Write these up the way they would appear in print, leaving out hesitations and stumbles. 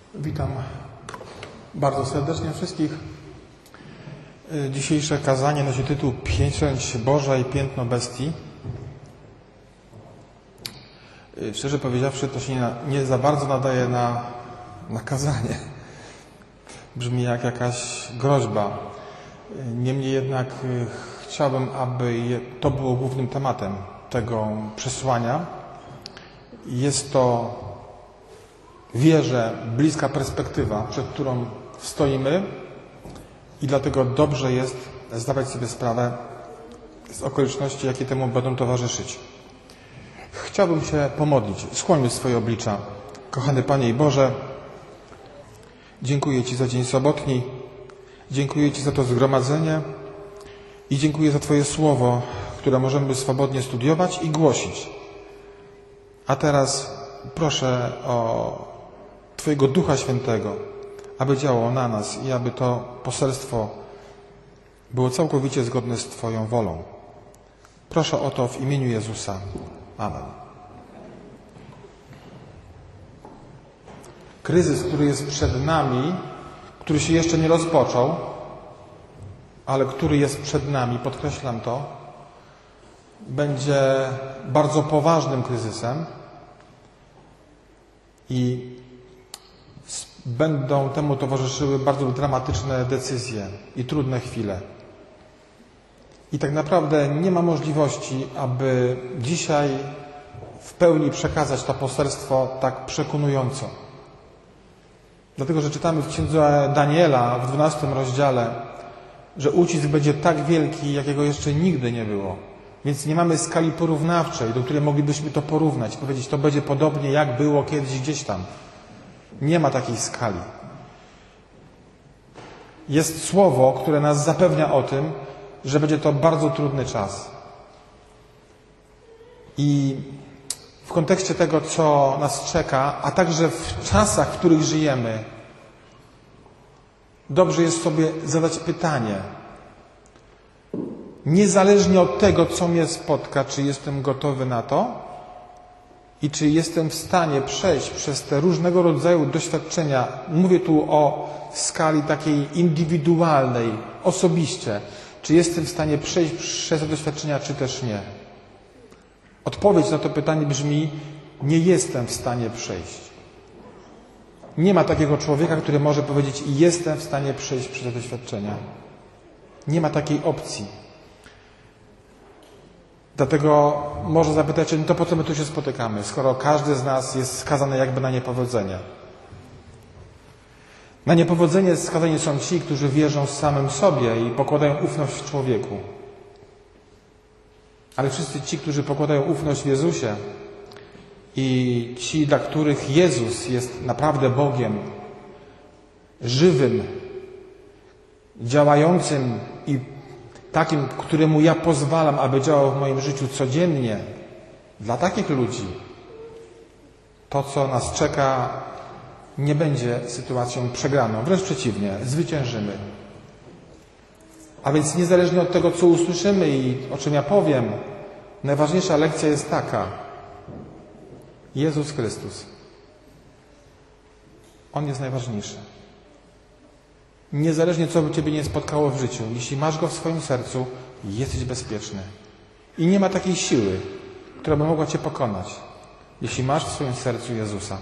Witam bardzo serdecznie wszystkich. Dzisiejsze kazanie nosi tytuł Pieczęć Boża i piętno bestii. Szczerze powiedziawszy, to się nie za bardzo nadaje na kazanie. Brzmi jak jakaś groźba. Niemniej jednak chciałbym, aby to było głównym tematem tego przesłania. Jest to, wierzę, bliska perspektywa, przed którą stoimy i dlatego dobrze jest zdawać sobie sprawę z okoliczności, jakie temu będą towarzyszyć. Chciałbym się pomodlić. Skłońmy swoje oblicza. Kochany Panie i Boże, dziękuję Ci za dzień sobotni, dziękuję Ci za to zgromadzenie i dziękuję za Twoje słowo, które możemy swobodnie studiować i głosić. A teraz proszę o Twojego Ducha Świętego, aby działał na nas i aby to poselstwo było całkowicie zgodne z Twoją wolą. Proszę o to w imieniu Jezusa. Amen. Kryzys, który jest przed nami, który się jeszcze nie rozpoczął, ale który jest przed nami, podkreślam to, będzie bardzo poważnym kryzysem i będą temu towarzyszyły bardzo dramatyczne decyzje i trudne chwile. I tak naprawdę nie ma możliwości, aby dzisiaj w pełni przekazać to poselstwo tak przekonująco. Dlatego, że czytamy w księdze Daniela w 12 rozdziale, że ucisk będzie tak wielki, jakiego jeszcze nigdy nie było. Więc nie mamy skali porównawczej, do której moglibyśmy to porównać, powiedzieć, to będzie podobnie jak było kiedyś gdzieś tam. Nie ma takiej skali. Jest słowo, które nas zapewnia o tym, że będzie to bardzo trudny czas. I w kontekście tego, co nas czeka, a także w czasach, w których żyjemy, dobrze jest sobie zadać pytanie. Niezależnie od tego, co mnie spotka, czy jestem gotowy na to i czy jestem w stanie przejść przez te różnego rodzaju doświadczenia. Mówię tu o skali takiej indywidualnej, osobiście. Czy jestem w stanie przejść przez te doświadczenia, czy też nie? Odpowiedź na to pytanie brzmi: nie jestem w stanie przejść. Nie ma takiego człowieka, który może powiedzieć: jestem w stanie przejść przez te doświadczenia. Nie ma takiej opcji. Dlatego może zapytać, to po co my tu się spotykamy, skoro każdy z nas jest skazany jakby na niepowodzenie. Na niepowodzenie skazani są ci, którzy wierzą samym sobie i pokładają ufność w człowieku. Ale wszyscy ci, którzy pokładają ufność w Jezusie i ci, dla których Jezus jest naprawdę Bogiem, żywym, działającym i takim, któremu ja pozwalam, aby działał w moim życiu codziennie, dla takich ludzi to, co nas czeka, nie będzie sytuacją przegraną. Wręcz przeciwnie, zwyciężymy. A więc niezależnie od tego, co usłyszymy i o czym ja powiem, najważniejsza lekcja jest taka. Jezus Chrystus. On jest najważniejszy. Niezależnie, co by Ciebie nie spotkało w życiu, jeśli masz Go w swoim sercu, jesteś bezpieczny. I nie ma takiej siły, która by mogła Cię pokonać, jeśli masz w swoim sercu Jezusa.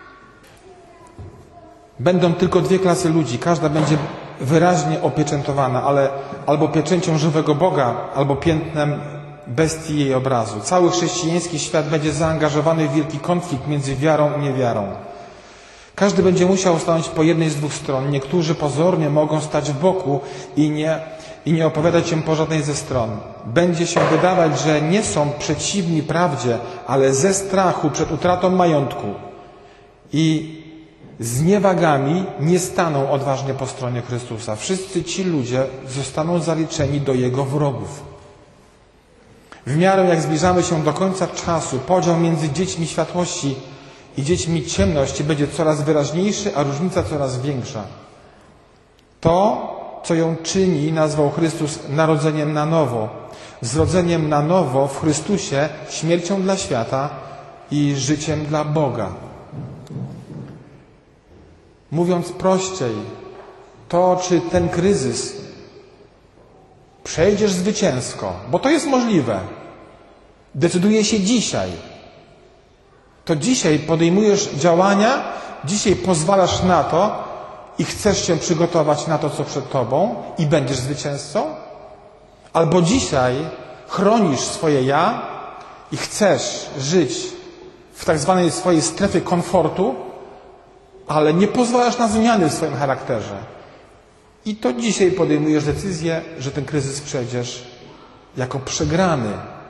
Będą tylko dwie klasy ludzi. Każda będzie wyraźnie opieczętowana, ale albo pieczęcią żywego Boga, albo piętnem bestii jej obrazu. Cały chrześcijański świat będzie zaangażowany w wielki konflikt między wiarą i niewiarą. Każdy będzie musiał stanąć po jednej z dwóch stron. Niektórzy pozornie mogą stać w boku i nie opowiadać się po żadnej ze stron. Będzie się wydawać, że nie są przeciwni prawdzie, ale ze strachu przed utratą majątku i zniewagami nie staną odważnie po stronie Chrystusa. Wszyscy ci ludzie zostaną zaliczeni do Jego wrogów. W miarę jak zbliżamy się do końca czasu, podział między dziećmi światłości i dziećmi ciemności będzie coraz wyraźniejszy, a różnica coraz większa. To, co ją czyni, nazwał Chrystus narodzeniem na nowo. Zrodzeniem na nowo w Chrystusie, śmiercią dla świata i życiem dla Boga. Mówiąc prościej, to czy ten kryzys przejdziesz zwycięsko, bo to jest możliwe, decyduje się dzisiaj. To dzisiaj podejmujesz działania, dzisiaj pozwalasz na to i chcesz się przygotować na to, co przed tobą i będziesz zwycięzcą? Albo dzisiaj chronisz swoje ja i chcesz żyć w tak zwanej swojej strefie komfortu, ale nie pozwalasz na zmiany w swoim charakterze. I to dzisiaj podejmujesz decyzję, że ten kryzys przejdziesz jako przegrany.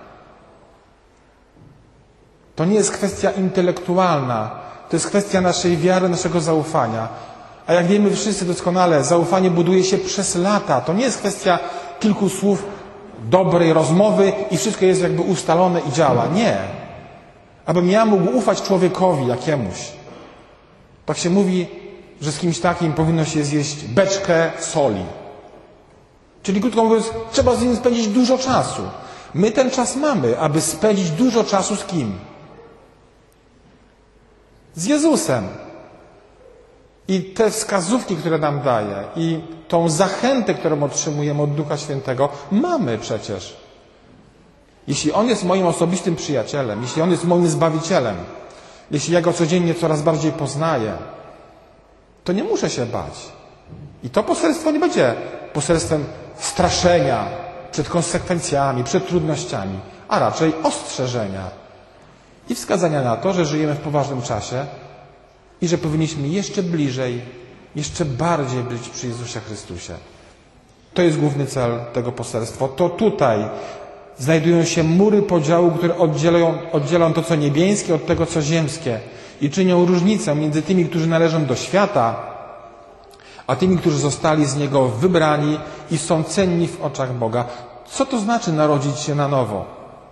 To nie jest kwestia intelektualna, to jest kwestia naszej wiary, naszego zaufania. A jak wiemy wszyscy doskonale, zaufanie buduje się przez lata. To nie jest kwestia kilku słów, dobrej rozmowy i wszystko jest jakby ustalone i działa. Nie. Abym ja mógł ufać człowiekowi jakiemuś. Tak się mówi, że z kimś takim powinno się zjeść beczkę soli. Czyli krótko mówiąc, trzeba z nim spędzić dużo czasu. My ten czas mamy, aby spędzić dużo czasu z kim? Z Jezusem. I te wskazówki, które nam daje i tą zachętę, którą otrzymujemy od Ducha Świętego, mamy przecież. Jeśli On jest moim osobistym przyjacielem, jeśli On jest moim Zbawicielem, jeśli ja Go codziennie coraz bardziej poznaję, to nie muszę się bać. I to poselstwo nie będzie poselstwem straszenia przed konsekwencjami, przed trudnościami, a raczej ostrzeżenia i wskazania na to, że żyjemy w poważnym czasie i że powinniśmy jeszcze bliżej, jeszcze bardziej być przy Jezusie Chrystusie. To jest główny cel tego poselstwa. To tutaj znajdują się mury podziału, które oddzielą to, co niebieskie, od tego, co ziemskie i czynią różnicę między tymi, którzy należą do świata, a tymi, którzy zostali z niego wybrani i są cenni w oczach Boga. Co to znaczy narodzić się na nowo?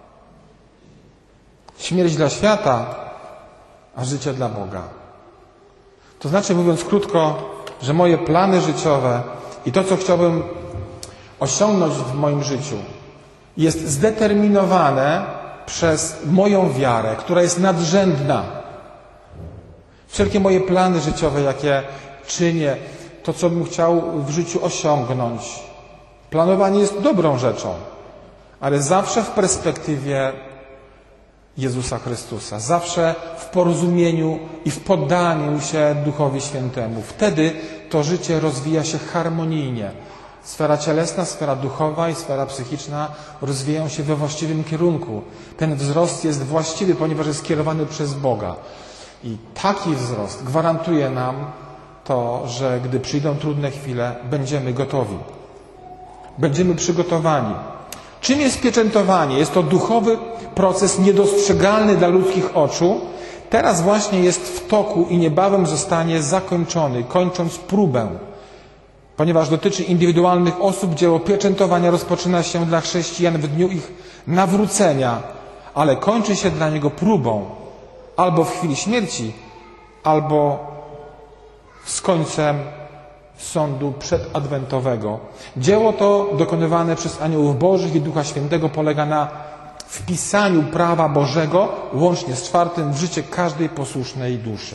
Śmierć dla świata, a życie dla Boga. To znaczy, mówiąc krótko, że moje plany życiowe i to, co chciałbym osiągnąć w moim życiu, jest zdeterminowane przez moją wiarę, która jest nadrzędna. Wszelkie moje plany życiowe, jakie czynię, to, co bym chciał w życiu osiągnąć. Planowanie jest dobrą rzeczą, ale zawsze w perspektywie Jezusa Chrystusa. Zawsze w porozumieniu i w poddaniu się Duchowi Świętemu. Wtedy to życie rozwija się harmonijnie. Sfera cielesna, sfera duchowa i sfera psychiczna rozwijają się we właściwym kierunku. Ten wzrost jest właściwy, ponieważ jest skierowany przez Boga. I taki wzrost gwarantuje nam to, że gdy przyjdą trudne chwile, będziemy gotowi. Będziemy przygotowani. Czym jest pieczętowanie? Jest to duchowy proces niedostrzegalny dla ludzkich oczu. Teraz właśnie jest w toku i niebawem zostanie zakończony, kończąc próbę. Ponieważ dotyczy indywidualnych osób, dzieło pieczętowania rozpoczyna się dla chrześcijan w dniu ich nawrócenia, ale kończy się dla niego próbą. Albo w chwili śmierci, albo z końcem sądu przedadwentowego. Dzieło to dokonywane przez aniołów bożych i Ducha Świętego polega na wpisaniu prawa Bożego, łącznie z czwartym, w życie każdej posłusznej duszy.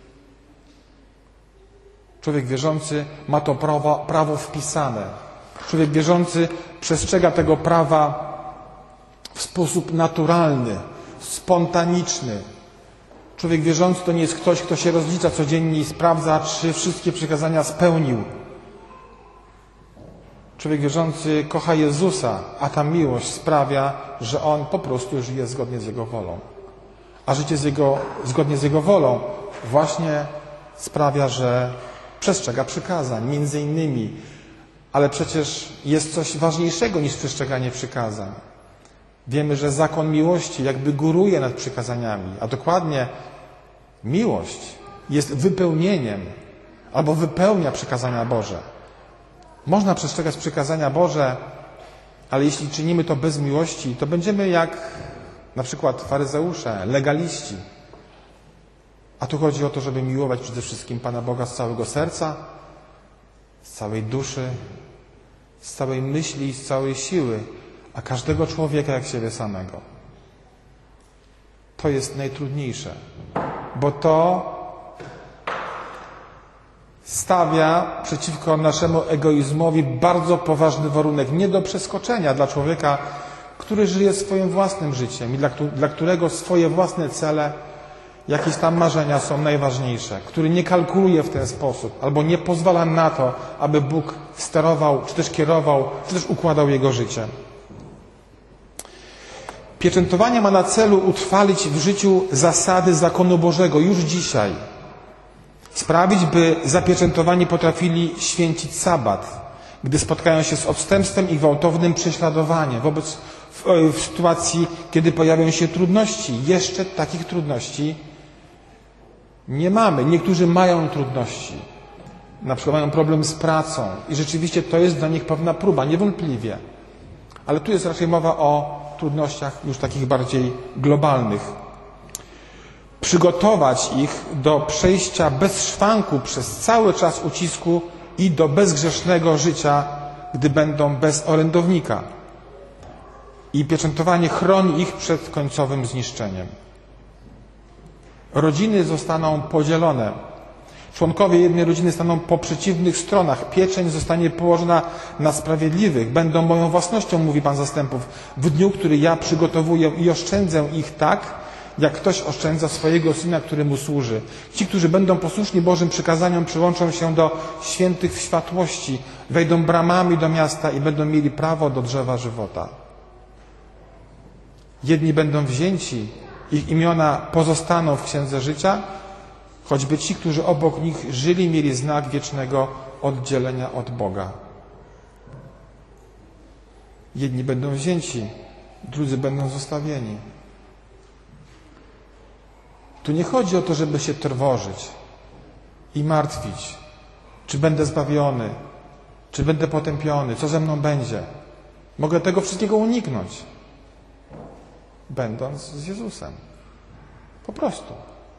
Człowiek wierzący ma to prawo wpisane. Człowiek wierzący przestrzega tego prawa w sposób naturalny, spontaniczny. Człowiek wierzący to nie jest ktoś, kto się rozlicza codziennie i sprawdza, czy wszystkie przykazania spełnił. Człowiek wierzący kocha Jezusa, a ta miłość sprawia, że On po prostu żyje zgodnie z Jego wolą. A życie zgodnie z Jego wolą właśnie sprawia, że przestrzega przykazań, między innymi. Ale przecież jest coś ważniejszego niż przestrzeganie przykazań. Wiemy, że zakon miłości jakby góruje nad przykazaniami, a dokładnie miłość jest wypełnieniem albo wypełnia przykazania Boże. Można przestrzegać przykazania Boże, ale jeśli czynimy to bez miłości, to będziemy jak na przykład faryzeusze, legaliści. A tu chodzi o to, żeby miłować przede wszystkim Pana Boga z całego serca, z całej duszy, z całej myśli i z całej siły, a każdego człowieka jak siebie samego. To jest najtrudniejsze, bo to stawia przeciwko naszemu egoizmowi bardzo poważny warunek, nie do przeskoczenia dla człowieka, który żyje swoim własnym życiem i dla którego swoje własne cele, jakieś tam marzenia są najważniejsze, który nie kalkuluje w ten sposób albo nie pozwala na to, aby Bóg sterował, czy też kierował, czy też układał jego życie. Pieczętowanie ma na celu utrwalić w życiu zasady zakonu Bożego już dzisiaj. Sprawić, by zapieczętowani potrafili święcić sabat, gdy spotkają się z odstępstwem i gwałtownym prześladowaniem w sytuacji, kiedy pojawią się trudności. Jeszcze takich trudności nie mamy. Niektórzy mają trudności. Na przykład mają problem z pracą i rzeczywiście to jest dla nich pewna próba, niewątpliwie. Ale tu jest raczej mowa o trudnościach już takich bardziej globalnych. Przygotować ich do przejścia bez szwanku przez cały czas ucisku i do bezgrzesznego życia, gdy będą bez orędownika. I pieczętowanie chroni ich przed końcowym zniszczeniem. Rodziny zostaną podzielone. Członkowie jednej rodziny staną po przeciwnych stronach. Pieczęć zostanie położona na sprawiedliwych. Będą moją własnością, mówi Pan Zastępów, w dniu, który ja przygotowuję i oszczędzę ich tak, jak ktoś oszczędza swojego syna, który mu służy. Ci, którzy będą posłuszni Bożym przykazaniom, przyłączą się do świętych w światłości, wejdą bramami do miasta i będą mieli prawo do drzewa żywota. Jedni będą wzięci, ich imiona pozostaną w Księdze Życia, choćby ci, którzy obok nich żyli, mieli znak wiecznego oddzielenia od Boga. Jedni będą wzięci, drudzy będą zostawieni. Tu nie chodzi o to, żeby się trwożyć i martwić, czy będę zbawiony, czy będę potępiony, co ze mną będzie. Mogę tego wszystkiego uniknąć, będąc z Jezusem. Po prostu.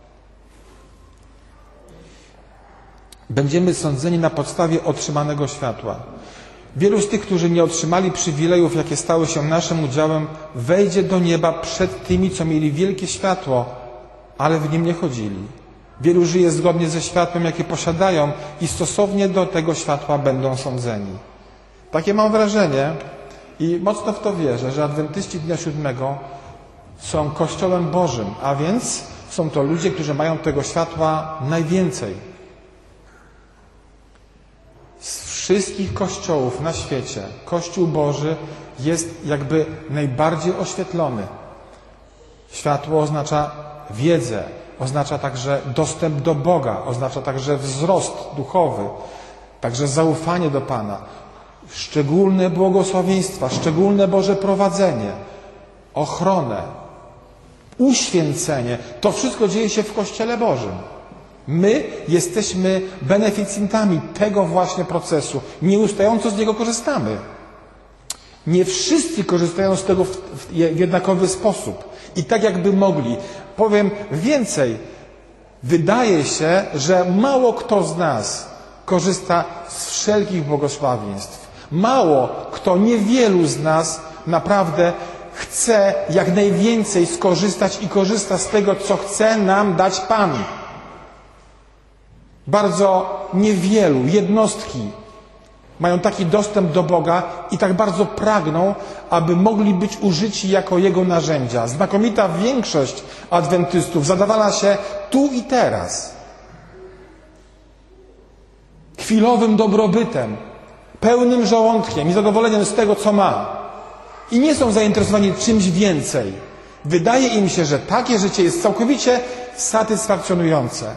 Będziemy sądzeni na podstawie otrzymanego światła. Wielu z tych, którzy nie otrzymali przywilejów, jakie stały się naszym udziałem, wejdzie do nieba przed tymi, co mieli wielkie światło, ale w nim nie chodzili. Wielu żyje zgodnie ze światłem, jakie posiadają i stosownie do tego światła będą sądzeni. Takie mam wrażenie i mocno w to wierzę, że adwentyści Dnia Siódmego są Kościołem Bożym, a więc są to ludzie, którzy mają tego światła najwięcej. Z wszystkich kościołów na świecie Kościół Boży jest jakby najbardziej oświetlony. Światło oznacza wiedzę, oznacza także dostęp do Boga, oznacza także wzrost duchowy, także zaufanie do Pana, szczególne błogosławieństwa, szczególne Boże prowadzenie, ochronę, uświęcenie. To wszystko dzieje się w Kościele Bożym. My jesteśmy beneficjentami tego właśnie procesu. Nieustająco z niego korzystamy. Nie wszyscy korzystają z tego w jednakowy sposób. I tak jakby mogli. Powiem więcej. Wydaje się, że mało kto z nas korzysta z wszelkich błogosławieństw. Mało kto, niewielu z nas naprawdę chce jak najwięcej skorzystać i korzysta z tego, co chce nam dać Pan. Bardzo niewielu, jednostki mają taki dostęp do Boga i tak bardzo pragną, aby mogli być użyci jako Jego narzędzia. Znakomita większość adwentystów zadawala się tu i teraz. Chwilowym dobrobytem, pełnym żołądkiem i zadowoleniem z tego, co ma. I nie są zainteresowani czymś więcej. Wydaje im się, że takie życie jest całkowicie satysfakcjonujące.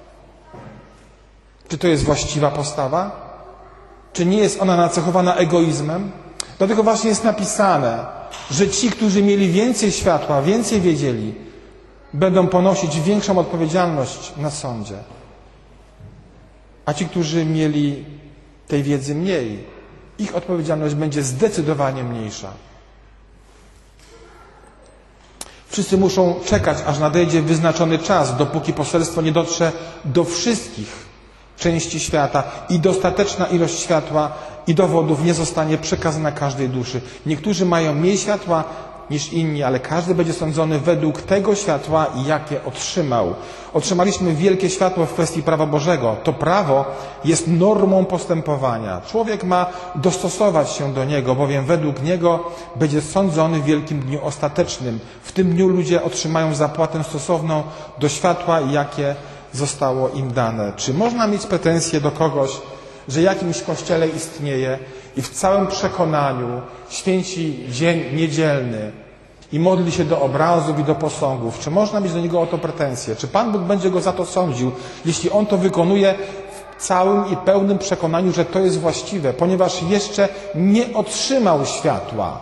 Czy to jest właściwa postawa? Czy nie jest ona nacechowana egoizmem? Dlatego właśnie jest napisane, że ci, którzy mieli więcej światła, więcej wiedzieli, będą ponosić większą odpowiedzialność na sądzie. A ci, którzy mieli tej wiedzy mniej, ich odpowiedzialność będzie zdecydowanie mniejsza. Wszyscy muszą czekać, aż nadejdzie wyznaczony czas, dopóki poselstwo nie dotrze do wszystkich części świata i dostateczna ilość światła i dowodów nie zostanie przekazana każdej duszy. Niektórzy mają mniej światła, niż inni, ale każdy będzie sądzony według tego światła, jakie otrzymał. Otrzymaliśmy wielkie światło w kwestii prawa Bożego. To prawo jest normą postępowania. Człowiek ma dostosować się do niego, bowiem według niego będzie sądzony w wielkim dniu ostatecznym. W tym dniu ludzie otrzymają zapłatę stosowną do światła, jakie zostało im dane. Czy można mieć pretensje do kogoś, że jakimś kościele istnieje i w całym przekonaniu święci dzień niedzielny i modli się do obrazów i do posągów? Czy można mieć do niego o to pretensje? Czy Pan Bóg będzie go za to sądził, jeśli on to wykonuje w całym i pełnym przekonaniu, że to jest właściwe, ponieważ jeszcze nie otrzymał światła?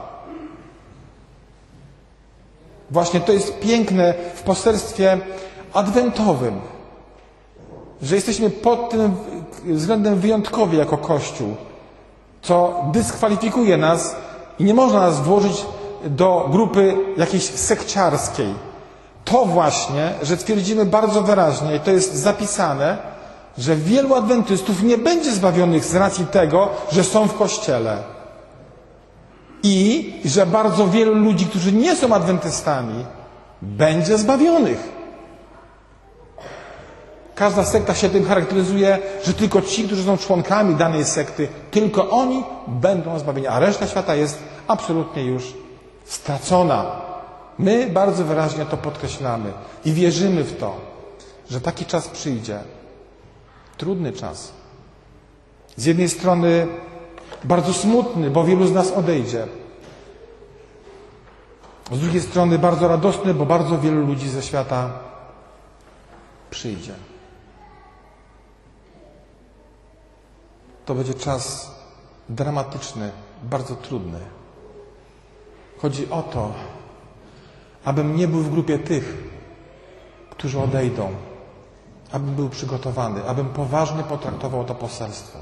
Właśnie to jest piękne w poselstwie adwentowym, że jesteśmy pod tym względem wyjątkowi jako Kościół, co dyskwalifikuje nas i nie można nas włożyć do grupy jakiejś sekciarskiej. To właśnie, że twierdzimy bardzo wyraźnie, i to jest zapisane, że wielu adwentystów nie będzie zbawionych z racji tego, że są w Kościele. I że bardzo wielu ludzi, którzy nie są adwentystami, będzie zbawionych. Każda sekta się tym charakteryzuje, że tylko ci, którzy są członkami danej sekty, tylko oni będą zbawieni, a reszta świata jest absolutnie już stracona. My bardzo wyraźnie to podkreślamy i wierzymy w to, że taki czas przyjdzie. Trudny czas. Z jednej strony bardzo smutny, bo wielu z nas odejdzie. Z drugiej strony bardzo radosny, bo bardzo wielu ludzi ze świata przyjdzie. To będzie czas dramatyczny, bardzo trudny. Chodzi o to, abym nie był w grupie tych, którzy odejdą, abym był przygotowany, abym poważnie potraktował to poselstwo.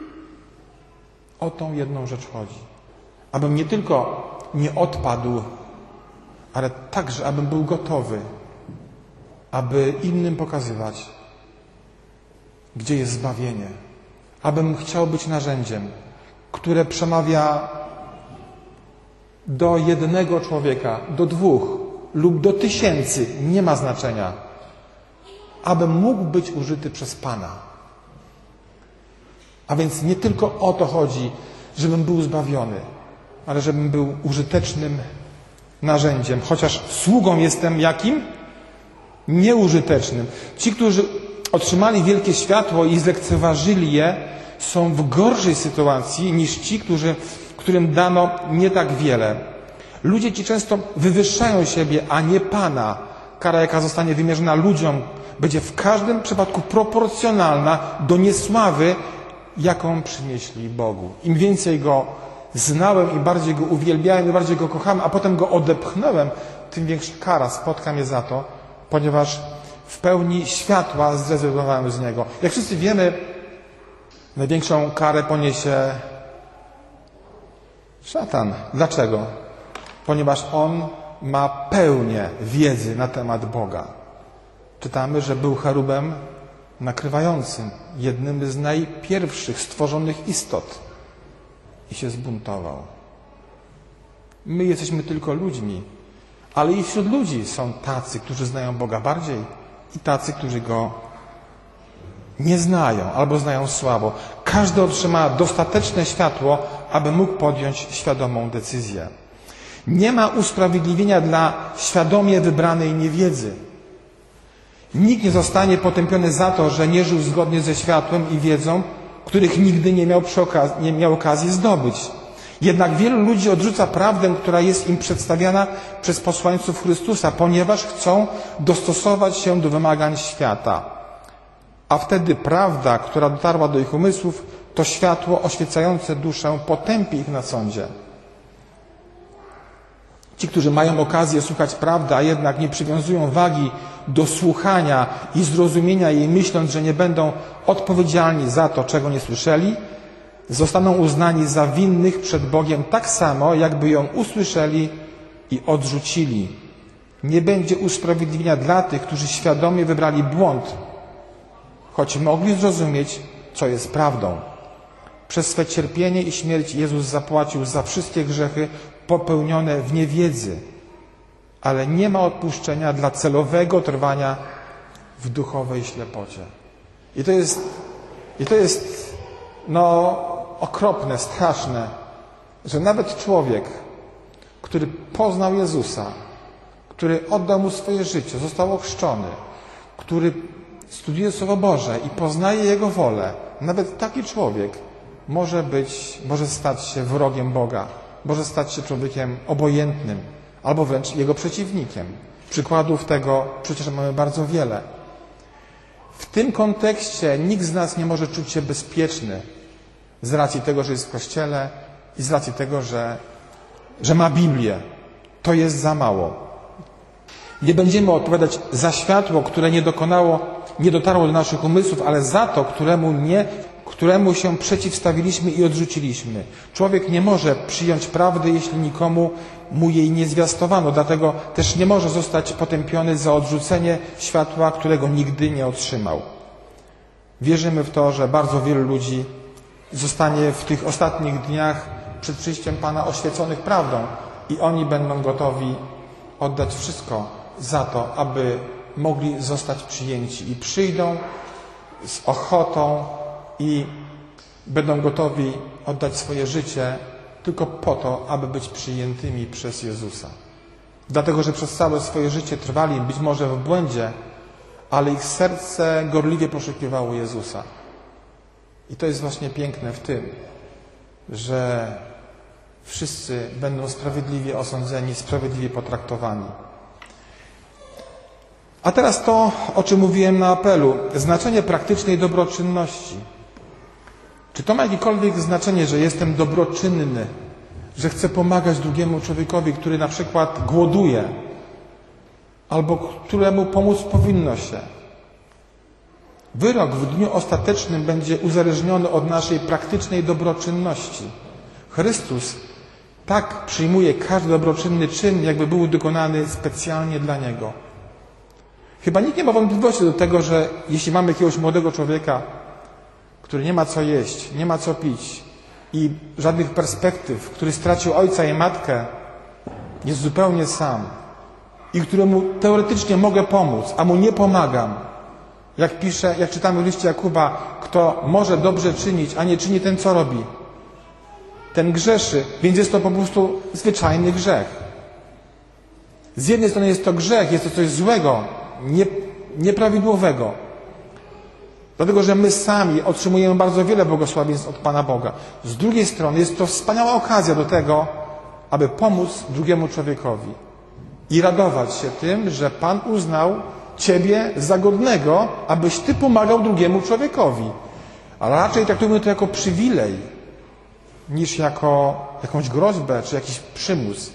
O tą jedną rzecz chodzi. Abym nie tylko nie odpadł, ale także abym był gotowy, aby innym pokazywać, gdzie jest zbawienie. Abym chciał być narzędziem, które przemawia do jednego człowieka, do dwóch lub do tysięcy, nie ma znaczenia. Abym mógł być użyty przez Pana. A więc nie tylko o to chodzi, żebym był zbawiony, ale żebym był użytecznym narzędziem. Chociaż sługą jestem jakim? Nieużytecznym. Ci, którzy otrzymali wielkie światło i zlekceważyli je, są w gorszej sytuacji niż ci, którym dano nie tak wiele. Ludzie ci często wywyższają siebie, a nie Pana. Kara, jaka zostanie wymierzona ludziom, będzie w każdym przypadku proporcjonalna do niesławy, jaką przynieśli Bogu. Im więcej Go znałem, im bardziej Go uwielbiałem, im bardziej Go kochałem, a potem Go odepchnąłem, tym większa kara spotka mnie za to, ponieważ w pełni światła zrezygnowałem z Niego. Jak wszyscy wiemy, największą karę poniesie szatan. Dlaczego? Ponieważ on ma pełnię wiedzy na temat Boga. Czytamy, że był cherubem nakrywającym, jednym z najpierwszych stworzonych istot i się zbuntował. My jesteśmy tylko ludźmi, ale i wśród ludzi są tacy, którzy znają Boga bardziej i tacy, którzy Go nie znają albo znają słabo. Każdy otrzyma dostateczne światło, aby mógł podjąć świadomą decyzję. Nie ma usprawiedliwienia dla świadomie wybranej niewiedzy. Nikt nie zostanie potępiony za to, że nie żył zgodnie ze światłem i wiedzą, których nigdy nie miał okazji zdobyć. Jednak wielu ludzi odrzuca prawdę, która jest im przedstawiana przez posłańców Chrystusa, ponieważ chcą dostosować się do wymagań świata. A wtedy prawda, która dotarła do ich umysłów, to światło oświecające duszę potępi ich na sądzie. Ci, którzy mają okazję słuchać prawdy, a jednak nie przywiązują wagi do słuchania i zrozumienia jej, myśląc, że nie będą odpowiedzialni za to, czego nie słyszeli, zostaną uznani za winnych przed Bogiem tak samo, jakby ją usłyszeli i odrzucili. Nie będzie usprawiedliwienia dla tych, którzy świadomie wybrali błąd, choć mogli zrozumieć, co jest prawdą. Przez swe cierpienie i śmierć Jezus zapłacił za wszystkie grzechy popełnione w niewiedzy, ale nie ma odpuszczenia dla celowego trwania w duchowej ślepocie. I to jest okropne, straszne, że nawet człowiek, który poznał Jezusa, który oddał Mu swoje życie, został ochrzczony, który studiuje Słowo Boże i poznaje Jego wolę, nawet taki człowiek może stać się wrogiem Boga, może stać się człowiekiem obojętnym, albo wręcz Jego przeciwnikiem. Przykładów tego przecież mamy bardzo wiele. W tym kontekście nikt z nas nie może czuć się bezpieczny z racji tego, że jest w Kościele i z racji tego, że ma Biblię. To jest za mało. Nie będziemy odpowiadać za światło, które nie dotarło do naszych umysłów, ale za to, któremu się przeciwstawiliśmy i odrzuciliśmy. Człowiek nie może przyjąć prawdy, jeśli nikomu mu jej nie zwiastowano. Dlatego też nie może zostać potępiony za odrzucenie światła, którego nigdy nie otrzymał. Wierzymy w to, że bardzo wielu ludzi zostanie w tych ostatnich dniach przed przyjściem Pana oświeconych prawdą i oni będą gotowi oddać wszystko za to, aby mogli zostać przyjęci. I przyjdą z ochotą i będą gotowi oddać swoje życie tylko po to, aby być przyjętymi przez Jezusa. Dlatego, że przez całe swoje życie trwali być może w błędzie, ale ich serce gorliwie poszukiwało Jezusa. I to jest właśnie piękne w tym, że wszyscy będą sprawiedliwie osądzeni, sprawiedliwie potraktowani. A teraz to, o czym mówiłem na apelu. Znaczenie praktycznej dobroczynności. Czy to ma jakiekolwiek znaczenie, że jestem dobroczynny, że chcę pomagać drugiemu człowiekowi, który na przykład głoduje, albo któremu pomóc powinno się? Wyrok w dniu ostatecznym będzie uzależniony od naszej praktycznej dobroczynności. Chrystus tak przyjmuje każdy dobroczynny czyn, jakby był dokonany specjalnie dla Niego. Chyba nikt nie ma wątpliwości do tego, że jeśli mamy jakiegoś młodego człowieka, który nie ma co jeść, nie ma co pić i żadnych perspektyw, który stracił ojca i matkę, jest zupełnie sam i któremu teoretycznie mogę pomóc, a mu nie pomagam. Jak czytamy w liście Jakuba, kto może dobrze czynić, a nie czyni ten, co robi, ten grzeszy, więc jest to po prostu zwyczajny grzech. Z jednej strony jest to grzech, jest to coś złego, nieprawidłowego. Dlatego, że my sami otrzymujemy bardzo wiele błogosławieństw od Pana Boga. Z drugiej strony jest to wspaniała okazja do tego, aby pomóc drugiemu człowiekowi i radować się tym, że Pan uznał Ciebie za godnego, abyś Ty pomagał drugiemu człowiekowi. Ale raczej traktujmy to jako przywilej, niż jako jakąś groźbę, czy jakiś przymus.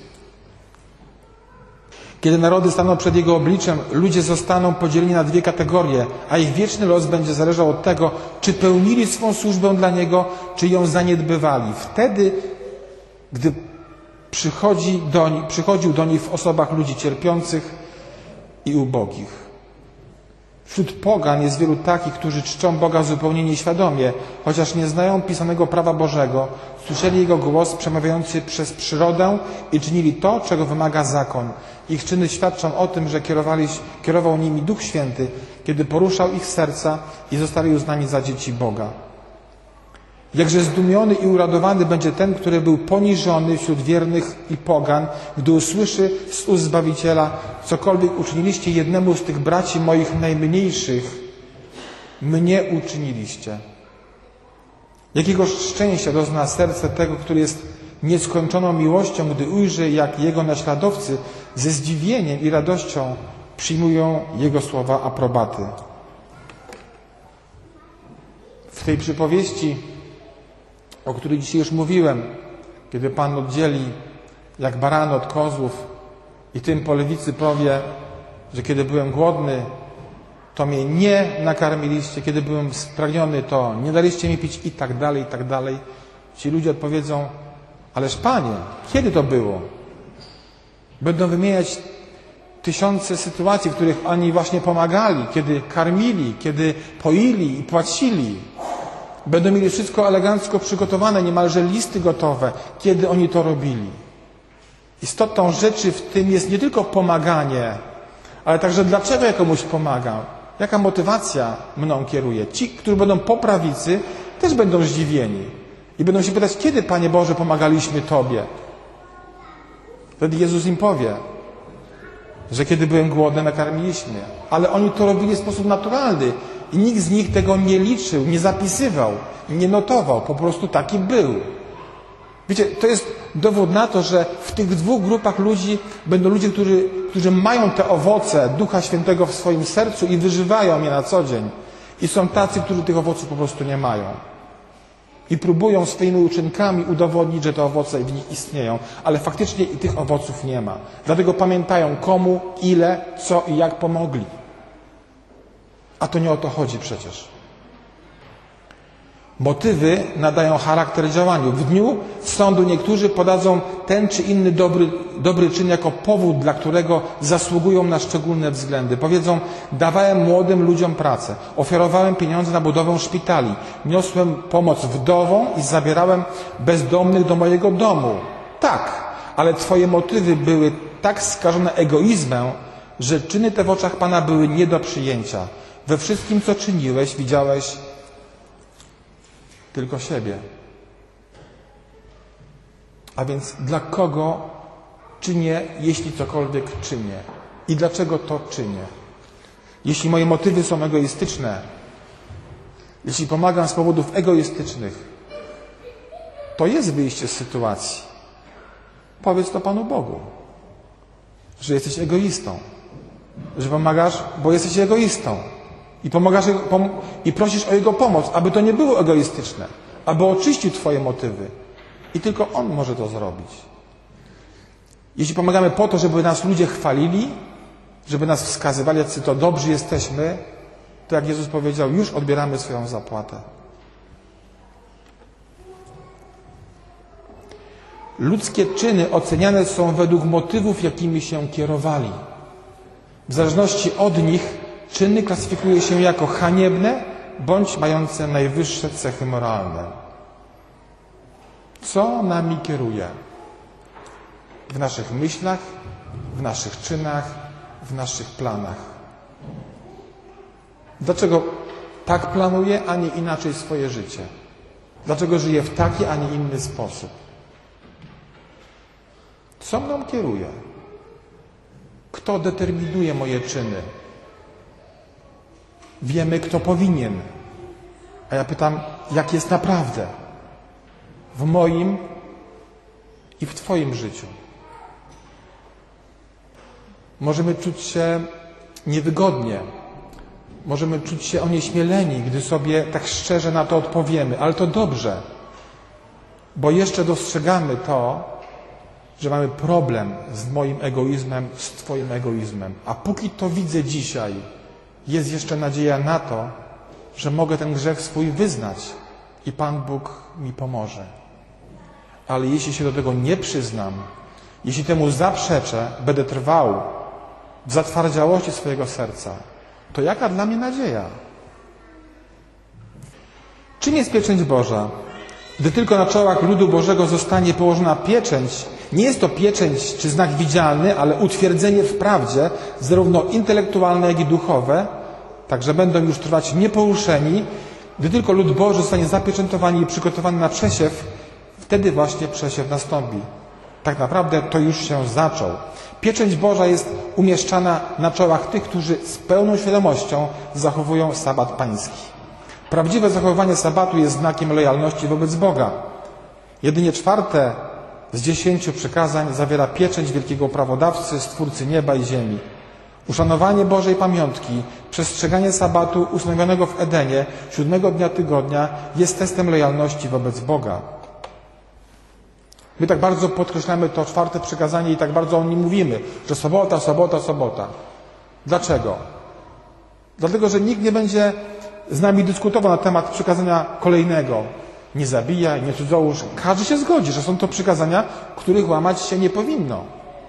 Kiedy narody staną przed Jego obliczem, ludzie zostaną podzieleni na dwie kategorie, a ich wieczny los będzie zależał od tego, czy pełnili swą służbę dla czy ją zaniedbywali. Wtedy, gdy przychodził do nich w osobach ludzi cierpiących i ubogich. Wśród pogan jest wielu takich, którzy czczą Boga zupełnie nieświadomie, chociaż nie znają pisanego prawa Bożego, słyszeli Jego głos przemawiający przez przyrodę i czynili to, czego wymaga zakon. Ich czyny świadczą o tym, że kierował nimi Duch Święty, kiedy poruszał ich serca i zostali uznani za dzieci Boga. Jakże zdumiony i uradowany będzie ten, który był poniżony wśród wiernych i pogan, gdy usłyszy z ust Zbawiciela: cokolwiek uczyniliście jednemu z tych braci moich najmniejszych, mnie uczyniliście. Jakiego szczęścia dozna serce tego, który jest nieskończoną miłością, gdy ujrzy, jak jego naśladowcy ze zdziwieniem i radością przyjmują jego słowa aprobaty. W tej przypowieści, o której dzisiaj już mówiłem, kiedy Pan oddzieli jak barany od kozłów i tym po lewicy powie, że kiedy byłem głodny, to mnie nie nakarmiliście, kiedy byłem spragniony, to nie daliście mi pić i tak dalej, i tak dalej. Ci ludzie odpowiedzą: ależ Panie, kiedy to było? Będą wymieniać tysiące sytuacji, w których oni właśnie pomagali, kiedy karmili, kiedy poili i płacili. Będą mieli wszystko elegancko przygotowane, niemalże listy gotowe, kiedy oni to robili. Istotą rzeczy w tym jest nie tylko pomaganie, ale także dlaczego ja komuś pomagam. Jaka motywacja mną kieruje. Ci, którzy będą po prawicy, też będą zdziwieni. I będą się pytać, kiedy, Panie Boże, pomagaliśmy Tobie? Wtedy Jezus im powie, że kiedy byłem głodny, nakarmiliśmy. Ale oni to robili w sposób naturalny. I nikt z nich tego nie liczył, nie zapisywał, nie notował. Po prostu taki był. Wiecie, to jest dowód na to, że w tych dwóch grupach ludzi będą ludzie, którzy mają te owoce Ducha Świętego w swoim sercu i wyżywają je na co dzień. I są tacy, którzy tych owoców po prostu nie mają. I próbują swoimi uczynkami udowodnić, że te owoce w nich istnieją, ale faktycznie i tych owoców nie ma. Dlatego pamiętają komu, ile, co i jak pomogli. A to nie o to chodzi przecież. Motywy nadają charakter działaniu. W dniu sądu niektórzy podadzą ten czy inny dobry czyn jako powód, dla którego zasługują na szczególne względy. Powiedzą, dawałem młodym ludziom pracę, ofiarowałem pieniądze na budowę szpitali, niosłem pomoc wdowom i zabierałem bezdomnych do mojego domu. Tak, ale twoje motywy były tak skażone egoizmem, że czyny te w oczach Pana były nie do przyjęcia. We wszystkim, co czyniłeś, widziałeś tylko siebie. A więc dla kogo czynię, jeśli cokolwiek czynię? I dlaczego to czynię? Jeśli moje motywy są egoistyczne, jeśli pomagam z powodów egoistycznych, to jest wyjście z sytuacji. Powiedz to Panu Bogu, że jesteś egoistą, że pomagasz, bo jesteś egoistą. I pomagasz i prosisz o Jego pomoc, aby to nie było egoistyczne, aby oczyścił Twoje motywy. I tylko On może to zrobić. Jeśli pomagamy po to, żeby nas ludzie chwalili, żeby nas wskazywali, jacy to dobrzy jesteśmy, to jak Jezus powiedział, już odbieramy swoją zapłatę. Ludzkie czyny oceniane są według motywów, jakimi się kierowali. W zależności od nich czyny klasyfikuje się jako haniebne bądź mające najwyższe cechy moralne. Co nami kieruje? W naszych myślach, w naszych czynach, w naszych planach. Dlaczego tak planuję, a nie inaczej swoje życie? Dlaczego żyję w taki, a nie inny sposób? Co mną kieruje? Kto determinuje moje czyny? Wiemy, kto powinien. A ja pytam, jak jest naprawdę? W moim i w Twoim życiu. Możemy czuć się niewygodnie. Możemy czuć się onieśmieleni, gdy sobie tak szczerze na to odpowiemy. Ale to dobrze, bo jeszcze dostrzegamy to, że mamy problem z moim egoizmem, z Twoim egoizmem. A póki to widzę dzisiaj, jest jeszcze nadzieja na to, że mogę ten grzech swój wyznać i Pan Bóg mi pomoże. Ale jeśli się do tego nie przyznam, jeśli temu zaprzeczę, będę trwał w zatwardziałości swojego serca, to jaka dla mnie nadzieja? Czym jest pieczęć Boża? Gdy tylko na czołach ludu Bożego zostanie położona pieczęć, nie jest to pieczęć czy znak widzialny, ale utwierdzenie w prawdzie, zarówno intelektualne, jak i duchowe, tak że będą już trwać nieporuszeni. Gdy tylko lud Boży zostanie zapieczętowany i przygotowany na przesiew, wtedy właśnie przesiew nastąpi. Tak naprawdę to już się zaczął. Pieczęć Boża jest umieszczana na czołach tych, którzy z pełną świadomością zachowują sabat pański. Prawdziwe zachowywanie sabatu jest znakiem lojalności wobec Boga. Jedynie 4 z 10 przykazań zawiera pieczęć wielkiego prawodawcy, Stwórcy nieba i ziemi. Uszanowanie Bożej pamiątki, przestrzeganie sabatu ustanowionego w Edenie 7 dnia tygodnia jest testem lojalności wobec Boga. My tak bardzo podkreślamy to 4 przykazanie i tak bardzo o nim mówimy, że sobota, sobota, sobota. Dlaczego? Dlatego, że nikt nie będzie z nami dyskutował na temat przykazania kolejnego. Nie zabijaj, nie cudzołóż. Każdy się zgodzi, że są to przykazania, których łamać się nie powinno.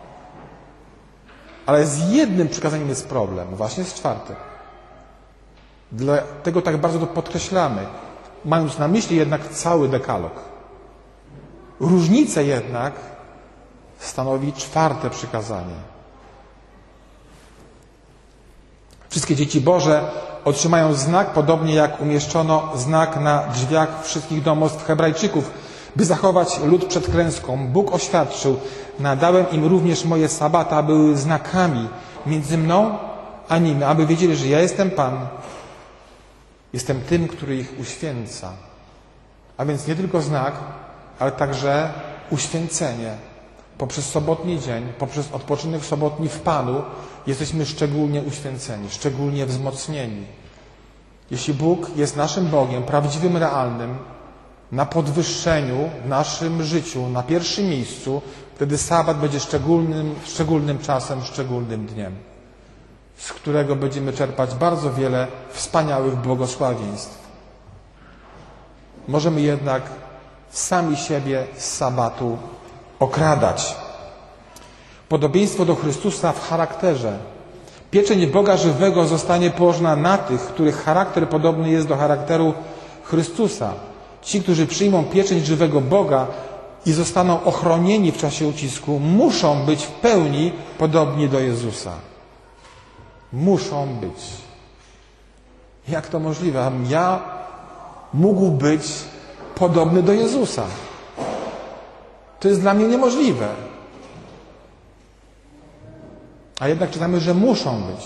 Ale z jednym przykazaniem jest problem, właśnie z 4. Dlatego tak bardzo to podkreślamy, mając na myśli jednak cały dekalog. Różnice jednak stanowi 4. przykazanie. Wszystkie dzieci Boże otrzymają znak, podobnie jak umieszczono znak na drzwiach wszystkich domostw Hebrajczyków, by zachować lud przed klęską. Bóg oświadczył: nadałem im również moje sabata, były znakami między mną a nimi, aby wiedzieli, że ja jestem Pan, jestem tym, który ich uświęca. A więc nie tylko znak, ale także uświęcenie. Poprzez sobotni dzień, poprzez odpoczynek sobotni w Panu jesteśmy szczególnie uświęceni, szczególnie wzmocnieni. Jeśli Bóg jest naszym Bogiem, prawdziwym, realnym, na podwyższeniu w naszym życiu, na pierwszym miejscu, wtedy sabat będzie szczególnym czasem, szczególnym dniem, z którego będziemy czerpać bardzo wiele wspaniałych błogosławieństw. Możemy jednak sami siebie z sabatu okradać. Podobieństwo do Chrystusa w charakterze. Pieczęć Boga żywego zostanie położona na tych, których charakter podobny jest do charakteru Chrystusa. Ci, którzy przyjmą pieczęć żywego Boga i zostaną ochronieni w czasie ucisku, muszą być w pełni podobni do Jezusa. Muszą być. Jak to możliwe? Abym ja mógł być podobny do Jezusa? To jest dla mnie niemożliwe. A jednak czytamy, że muszą być.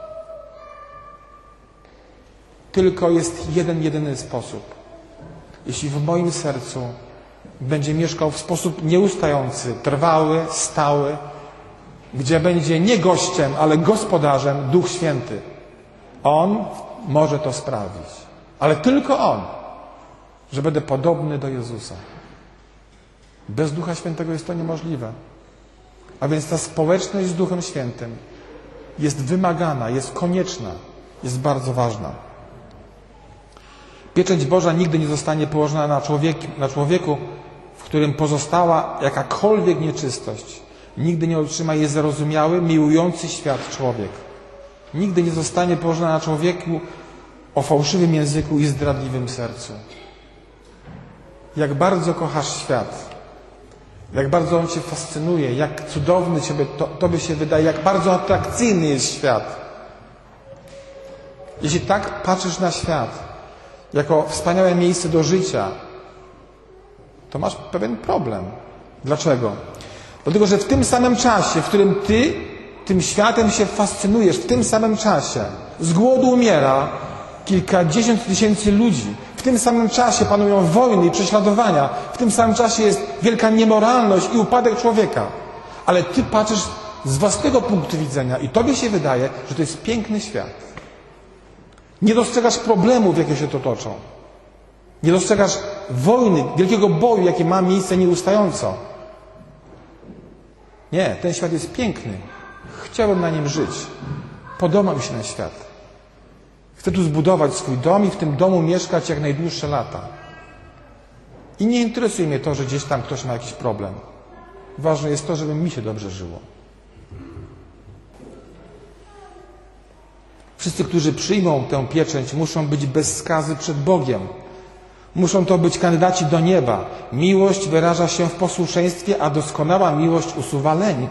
Tylko jest jeden, jedyny sposób. Jeśli w moim sercu będzie mieszkał w sposób nieustający, trwały, stały, gdzie będzie nie gościem, ale gospodarzem Duch Święty. On może to sprawić. Ale tylko On, że będę podobny do Jezusa. Bez Ducha Świętego jest to niemożliwe. A więc ta społeczność z Duchem Świętym jest wymagana, jest konieczna, jest bardzo ważna. Pieczęć Boża nigdy nie zostanie położona na człowieku, w którym pozostała jakakolwiek nieczystość. Nigdy nie otrzyma jej zarozumiały, miłujący świat człowiek. Nigdy nie zostanie położona na człowieku o fałszywym języku i zdradliwym sercu. Jak bardzo kochasz świat, jak bardzo on Cię fascynuje, jak cudowny Tobie się wydaje, jak bardzo atrakcyjny jest świat. Jeśli tak patrzysz na świat, jako wspaniałe miejsce do życia, to masz pewien problem. Dlaczego? Dlatego, że w tym samym czasie, w którym Ty tym światem się fascynujesz, w tym samym czasie z głodu umiera kilkadziesiąt tysięcy ludzi. W tym samym czasie panują wojny i prześladowania. W tym samym czasie jest wielka niemoralność i upadek człowieka. Ale Ty patrzysz z własnego punktu widzenia i Tobie się wydaje, że to jest piękny świat. Nie dostrzegasz problemów, jakie się to toczą. Nie dostrzegasz wojny, wielkiego boju, jakie ma miejsce nieustająco. Nie, ten świat jest piękny. Chciałbym na nim żyć. Podoba mi się ten świat. Chcę tu zbudować swój dom i w tym domu mieszkać jak najdłuższe lata. I nie interesuje mnie to, że gdzieś tam ktoś ma jakiś problem. Ważne jest to, żeby mi się dobrze żyło. Wszyscy, którzy przyjmą tę pieczęć, muszą być bez skazy przed Bogiem. Muszą to być kandydaci do nieba. Miłość wyraża się w posłuszeństwie, a doskonała miłość usuwa lęk.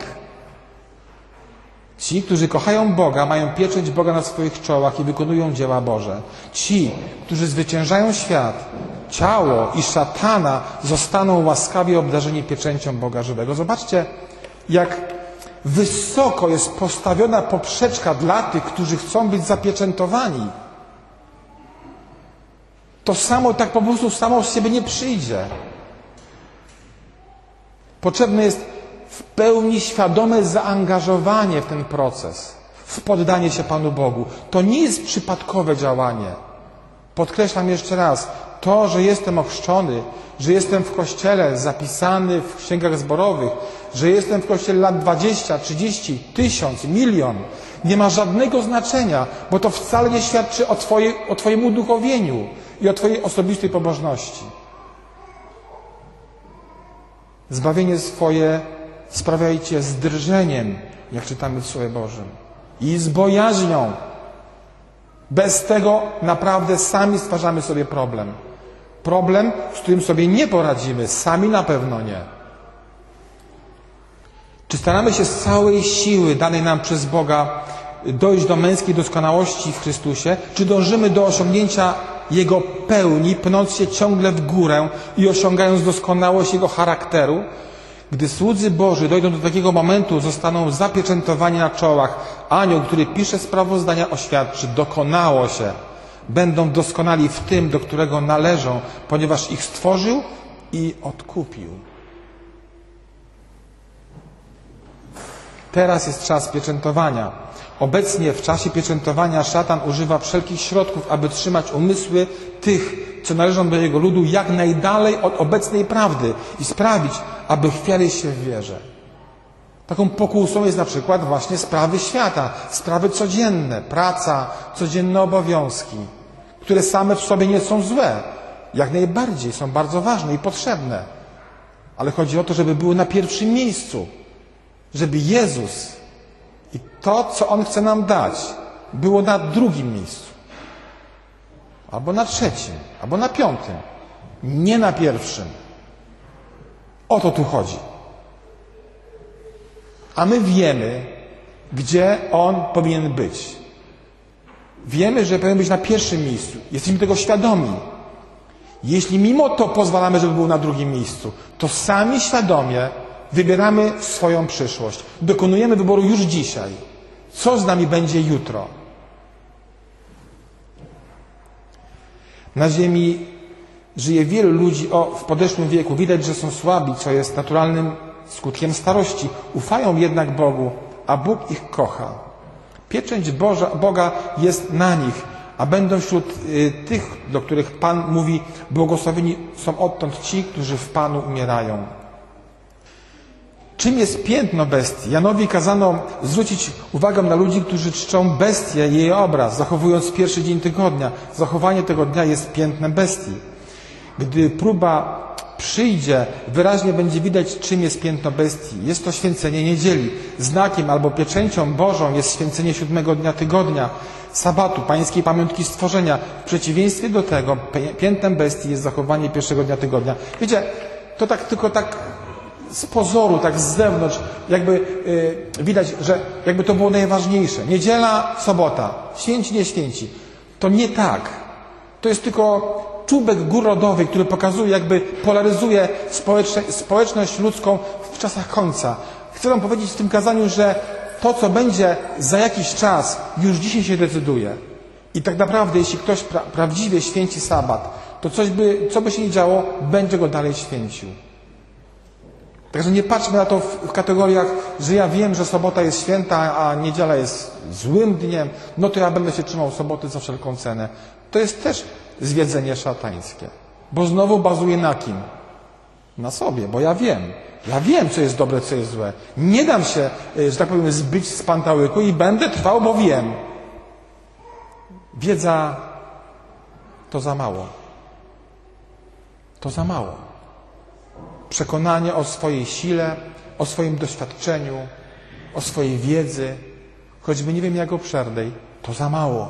Ci, którzy kochają Boga, mają pieczęć Boga na swoich czołach i wykonują dzieła Boże. Ci, którzy zwyciężają świat, ciało i szatana, zostaną łaskawie obdarzeni pieczęcią Boga żywego. Zobaczcie, jak wysoko jest postawiona poprzeczka dla tych, którzy chcą być zapieczętowani. To samo tak po prostu samo z siebie nie przyjdzie. Potrzebne jest w pełni świadome zaangażowanie w ten proces, w poddanie się Panu Bogu. To nie jest przypadkowe działanie. Podkreślam jeszcze raz, to, że jestem ochrzczony, że jestem w Kościele zapisany w księgach zborowych, że jestem w Kościele lat 20, 30, 1000, 1 000 000, nie ma żadnego znaczenia, bo to wcale nie świadczy o Twoim uduchowieniu i o Twojej osobistej pobożności. Zbawienie swoje sprawiajcie z drżeniem, jak czytamy w Słowie Bożym, i z bojaźnią. Bez tego naprawdę sami stwarzamy sobie problem. Problem, z którym sobie nie poradzimy, sami na pewno nie. Czy staramy się z całej siły danej nam przez Boga dojść do męskiej doskonałości w Chrystusie, czy dążymy do osiągnięcia Jego pełni, pnąc się ciągle w górę i osiągając doskonałość Jego charakteru? Gdy słudzy Boży dojdą do takiego momentu, zostaną zapieczętowani na czołach. Anioł, który pisze sprawozdania, oświadczy: dokonało się. Będą doskonali w tym, do którego należą, ponieważ ich stworzył i odkupił. Teraz jest czas pieczętowania. Obecnie w czasie pieczętowania szatan używa wszelkich środków, aby trzymać umysły tych, co należą do jego ludu, jak najdalej od obecnej prawdy i sprawić, aby chwiali się w wierze. Taką pokusą jest na przykład właśnie sprawy świata, sprawy codzienne, praca, codzienne obowiązki, które same w sobie nie są złe. Jak najbardziej są bardzo ważne i potrzebne. Ale chodzi o to, żeby były na pierwszym miejscu. Żeby Jezus i to, co On chce nam dać, było na drugim miejscu. Albo na trzecim, albo na piątym. Nie na pierwszym. O to tu chodzi. A my wiemy, gdzie On powinien być. Wiemy, że powinien być na pierwszym miejscu. Jesteśmy tego świadomi. Jeśli mimo to pozwalamy, żeby był na drugim miejscu, to sami świadomie wybieramy swoją przyszłość. Dokonujemy wyboru już dzisiaj. Co z nami będzie jutro? Na ziemi żyje wielu ludzi w podeszłym wieku. Widać, że są słabi, co jest naturalnym skutkiem starości. Ufają jednak Bogu, a Bóg ich kocha. Pieczęć Boga jest na nich, a będą wśród tych, do których Pan mówi: błogosławieni są odtąd ci, którzy w Panu umierają. Czym jest piętno bestii? Janowi kazano zwrócić uwagę na ludzi, którzy czczą bestię i jej obraz, zachowując pierwszy dzień tygodnia. Zachowanie tego dnia jest piętnem bestii. Gdy próba przyjdzie, wyraźnie będzie widać, czym jest piętno bestii. Jest to święcenie niedzieli. Znakiem albo pieczęcią Bożą jest święcenie 7 dnia tygodnia, sabatu, pańskiej pamiątki stworzenia. W przeciwieństwie do tego piętnem bestii jest zachowanie pierwszego dnia tygodnia. Wiecie, to tylko tak z pozoru, tak z zewnątrz, jakby widać, że jakby to było najważniejsze. Niedziela, sobota, święci, nie święci. To nie tak. To jest tylko czubek gór lodowej, który pokazuje, jakby polaryzuje społeczność ludzką w czasach końca. Chcę wam powiedzieć w tym kazaniu, że to, co będzie za jakiś czas, już dzisiaj się decyduje. I tak naprawdę, jeśli ktoś prawdziwie święci sabat, to co by się nie działo, będzie go dalej święcił. Także nie patrzmy na to w kategoriach, że ja wiem, że sobota jest święta, a niedziela jest złym dniem, no to ja będę się trzymał soboty za wszelką cenę. To jest też zwiedzenie szatańskie. Bo znowu bazuje na kim? Na sobie, bo ja wiem. Ja wiem, co jest dobre, co jest złe. Nie dam się, że tak powiem, zbyć z pantałyku i będę trwał, bo wiem. Wiedza to za mało. To za mało. Przekonanie o swojej sile, o swoim doświadczeniu, o swojej wiedzy, choćby nie wiem jak obszernej, to za mało.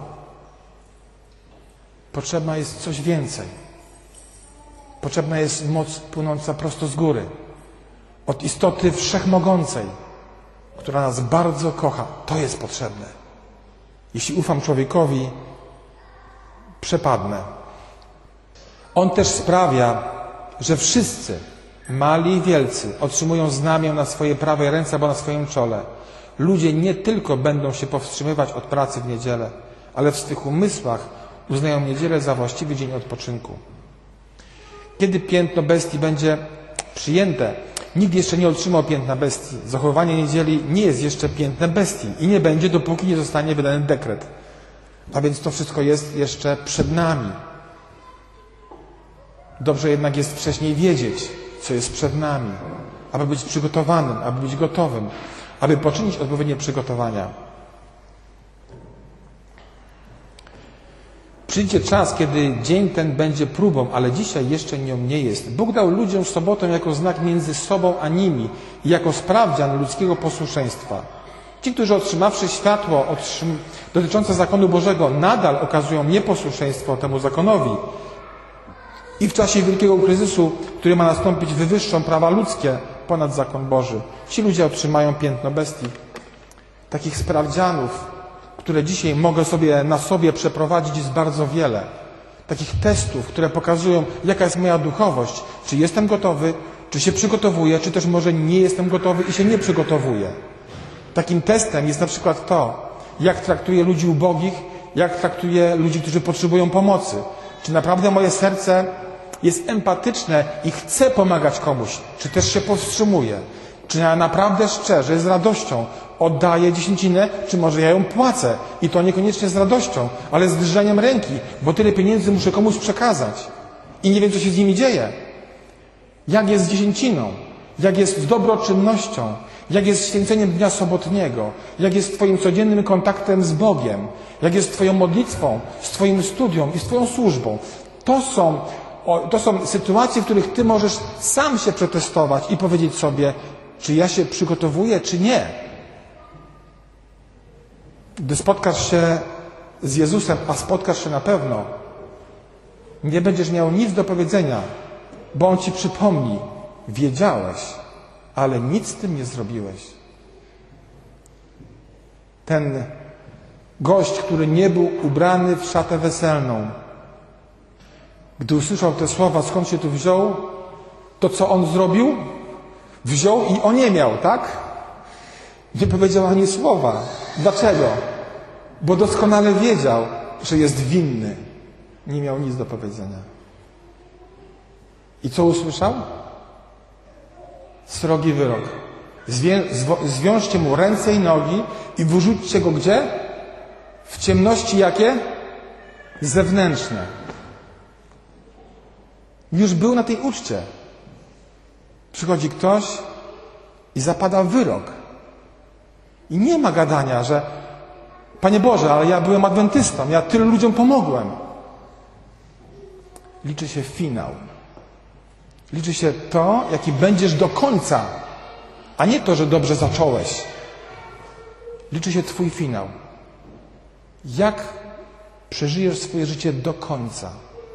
Potrzebna jest coś więcej. Potrzebna jest moc płynąca prosto z góry, od istoty wszechmogącej, która nas bardzo kocha. To jest potrzebne. Jeśli ufam człowiekowi, przepadnę. On też sprawia, że wszyscy, mali i wielcy, otrzymują znamię na swojej prawej ręce albo na swoim czole. Ludzie nie tylko będą się powstrzymywać od pracy w niedzielę, ale w swych umysłach uznają niedzielę za właściwy dzień odpoczynku. Kiedy piętno bestii będzie przyjęte, nikt jeszcze nie otrzymał piętna bestii. Zachowanie niedzieli nie jest jeszcze piętnem bestii i nie będzie, dopóki nie zostanie wydany dekret. A więc to wszystko jest jeszcze przed nami. Dobrze jednak jest wcześniej wiedzieć, co jest przed nami, aby być przygotowanym, aby być gotowym, aby poczynić odpowiednie przygotowania. Przyjdzie czas, kiedy dzień ten będzie próbą, ale dzisiaj jeszcze nią nie jest. Bóg dał ludziom sobotę jako znak między sobą a nimi i jako sprawdzian ludzkiego posłuszeństwa. Ci, którzy otrzymawszy światło dotyczące zakonu Bożego, nadal okazują nieposłuszeństwo temu zakonowi. I w czasie wielkiego kryzysu, który ma nastąpić, wywyższą prawa ludzkie ponad zakon Boży. Ci ludzie otrzymają piętno bestii. Takich sprawdzianów, które dzisiaj mogę sobie na sobie przeprowadzić, jest bardzo wiele. Takich testów, które pokazują, jaka jest moja duchowość. Czy jestem gotowy, czy się przygotowuję, czy też może nie jestem gotowy i się nie przygotowuję. Takim testem jest na przykład to, jak traktuję ludzi ubogich, jak traktuję ludzi, którzy potrzebują pomocy. Czy naprawdę moje serce jest empatyczne i chce pomagać komuś, czy też się powstrzymuję. Czy ja naprawdę szczerze, z radością oddaję dziesięcinę, czy może ja ją płacę. I to niekoniecznie z radością, ale z drżeniem ręki, bo tyle pieniędzy muszę komuś przekazać. I nie wiem, co się z nimi dzieje. Jak jest z dziesięciną? Jak jest z dobroczynnością? Jak jest z święceniem dnia sobotniego? Jak jest z Twoim codziennym kontaktem z Bogiem? Jak jest z Twoją modlitwą, z Twoim studium i z Twoją służbą? To są sytuacje, w których Ty możesz sam się przetestować i powiedzieć sobie, czy ja się przygotowuję, czy nie. Gdy spotkasz się z Jezusem, a spotkasz się na pewno, nie będziesz miał nic do powiedzenia, bo On Ci przypomni, wiedziałeś, ale nic z tym nie zrobiłeś. Ten gość, który nie był ubrany w szatę weselną, gdy usłyszał te słowa, skąd się tu wziął, to co on zrobił? Wziął i oniemiał, tak? Nie powiedział ani słowa. Dlaczego? Bo doskonale wiedział, że jest winny. Nie miał nic do powiedzenia. I co usłyszał? Srogi wyrok. Zwiążcie mu ręce i nogi i wyrzućcie go gdzie? W ciemności jakie? Zewnętrzne. Już był na tej uczcie. Przychodzi ktoś i zapada wyrok. I nie ma gadania, że Panie Boże, ale ja byłem adwentystą, ja tylu ludziom pomogłem. Liczy się finał. Liczy się to, jaki będziesz do końca, a nie to, że dobrze zacząłeś. Liczy się Twój finał. Jak przeżyjesz swoje życie do końca.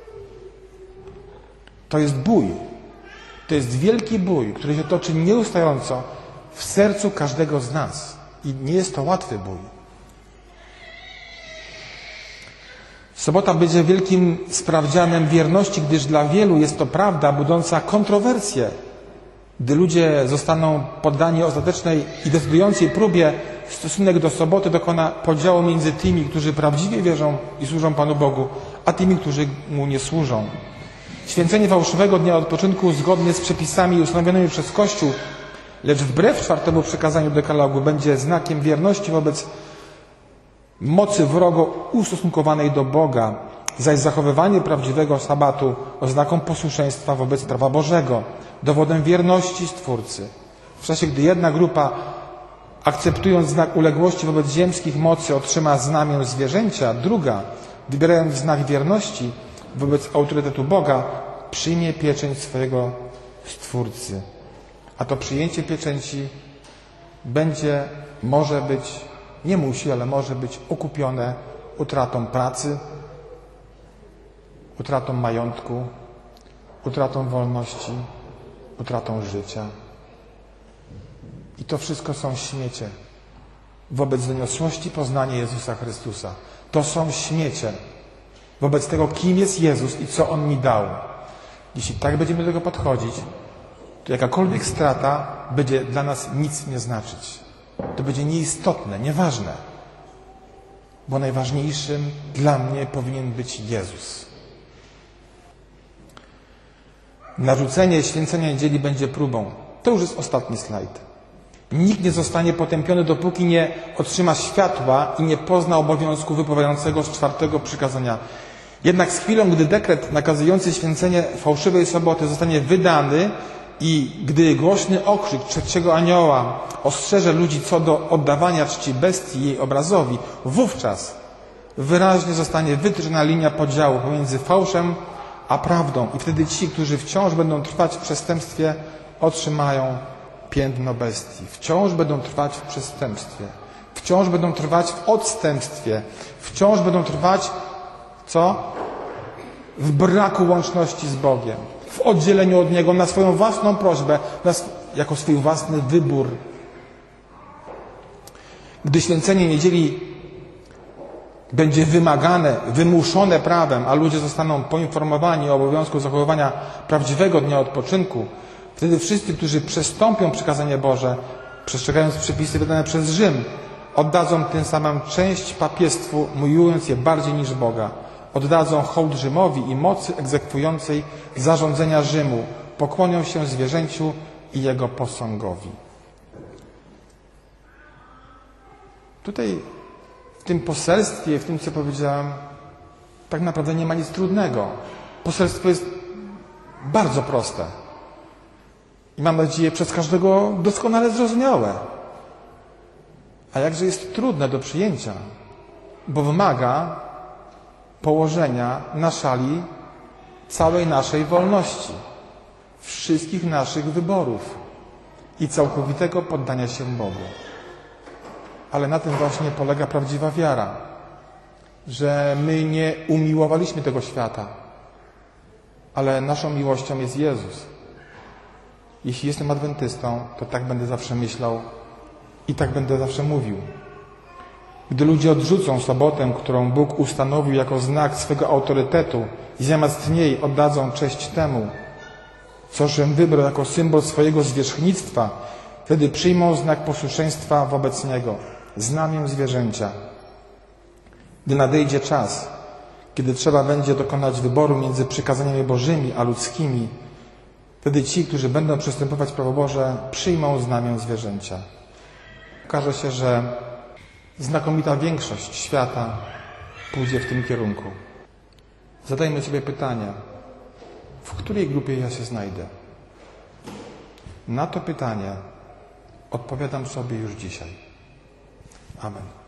To jest bój. To jest wielki bój, który się toczy nieustająco w sercu każdego z nas. I nie jest to łatwy bój. Sobota będzie wielkim sprawdzianem wierności, gdyż dla wielu jest to prawda budząca kontrowersje. Gdy ludzie zostaną poddani ostatecznej i decydującej próbie, stosunek do soboty dokona podziału między tymi, którzy prawdziwie wierzą i służą Panu Bogu, a tymi, którzy Mu nie służą. Święcenie fałszywego dnia odpoczynku zgodnie z przepisami ustanowionymi przez Kościół, lecz wbrew czwartemu przekazaniu dekalogu, będzie znakiem wierności wobec mocy wrogo ustosunkowanej do Boga, zaś zachowywanie prawdziwego sabatu oznaką posłuszeństwa wobec prawa Bożego, dowodem wierności Stwórcy. W czasie, gdy jedna grupa, akceptując znak uległości wobec ziemskich mocy, otrzyma znamię zwierzęcia, druga, wybierając znak wierności wobec autorytetu Boga, przyjmie pieczęć swojego Stwórcy. A to przyjęcie pieczęci może być, nie musi, ale może być okupione utratą pracy, utratą majątku, utratą wolności, utratą życia. I to wszystko są śmiecie wobec doniosłości poznania Jezusa Chrystusa. To są śmiecie wobec tego, kim jest Jezus i co On mi dał. Jeśli tak będziemy do tego podchodzić, to jakakolwiek strata będzie dla nas nic nie znaczyć. To będzie nieistotne, nieważne. Bo najważniejszym dla mnie powinien być Jezus. Narzucenie święcenia niedzieli będzie próbą. To już jest ostatni slajd. Nikt nie zostanie potępiony, dopóki nie otrzyma światła i nie pozna obowiązku wypływającego z czwartego przykazania. Jednak z chwilą, gdy dekret nakazujący święcenie fałszywej soboty zostanie wydany i gdy głośny okrzyk trzeciego anioła ostrzeże ludzi co do oddawania czci bestii jej obrazowi, wówczas wyraźnie zostanie wytyczona linia podziału pomiędzy fałszem a prawdą. I wtedy ci, którzy wciąż będą trwać w przestępstwie, otrzymają piętno bestii. Wciąż będą trwać w przestępstwie. Wciąż będą trwać w odstępstwie. Wciąż będą trwać co? W braku łączności z Bogiem. W oddzieleniu od Niego na swoją własną prośbę, jako swój własny wybór. Gdy święcenie niedzieli będzie wymagane, wymuszone prawem, a ludzie zostaną poinformowani o obowiązku zachowywania prawdziwego dnia odpoczynku, wtedy wszyscy, którzy przestąpią przykazanie Boże, przestrzegając przepisy wydane przez Rzym, oddadzą tym samym część papiestwu, miłując je bardziej niż Boga. Oddadzą hołd Rzymowi i mocy egzekwującej zarządzenia Rzymu. Pokłonią się zwierzęciu i jego posągowi. Tutaj w tym poselstwie, w tym co powiedziałem, tak naprawdę nie ma nic trudnego. Poselstwo jest bardzo proste. I mam nadzieję przez każdego doskonale zrozumiałe. A jakże jest trudne do przyjęcia, bo wymaga położenia na szali całej naszej wolności, wszystkich naszych wyborów i całkowitego poddania się Bogu. Ale na tym właśnie polega prawdziwa wiara, że my nie umiłowaliśmy tego świata, ale naszą miłością jest Jezus. Jeśli jestem adwentystą, to tak będę zawsze myślał i tak będę zawsze mówił. Gdy ludzie odrzucą sobotę, którą Bóg ustanowił jako znak swego autorytetu i zamiast niej oddadzą cześć temu, co Rzym wybrał jako symbol swojego zwierzchnictwa, wtedy przyjmą znak posłuszeństwa wobec Niego, znamię zwierzęcia. Gdy nadejdzie czas, kiedy trzeba będzie dokonać wyboru między przykazaniami Bożymi a ludzkimi, wtedy ci, którzy będą przystępować prawo Boże, przyjmą znamię zwierzęcia. Okaże się, że znakomita większość świata pójdzie w tym kierunku. Zadajmy sobie pytanie, w której grupie ja się znajdę? Na to pytanie odpowiadam sobie już dzisiaj. Amen.